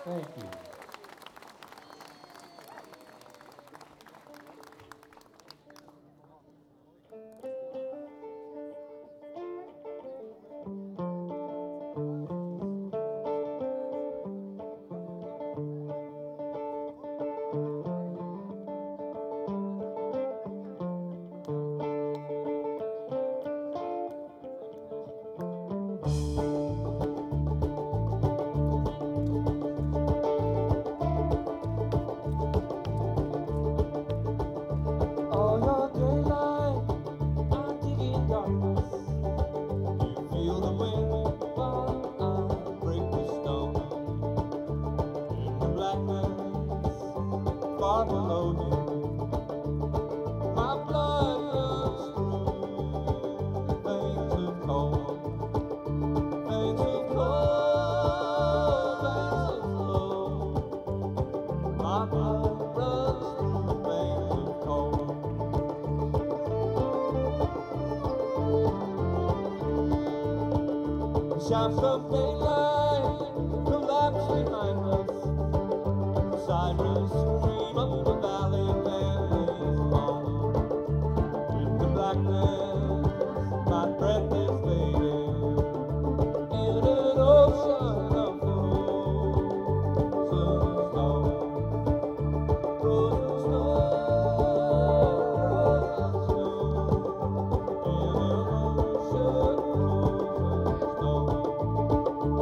Thank you. All your daylight, I'm digging darkness. You feel the wind while I break the stone. In the blackness, far below you, my blood runs through veins of cold, veins of cold, veins of cold. My blood runs through veins of cold. Shafts of daylight collapse behind us. Sirens scream up the valley, families moan. In the blackness, my breath is fading. In an ocean of frozen snow, frozen snow, frozen snow. In an ocean of frozen snow.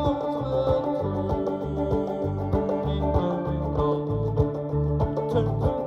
Turn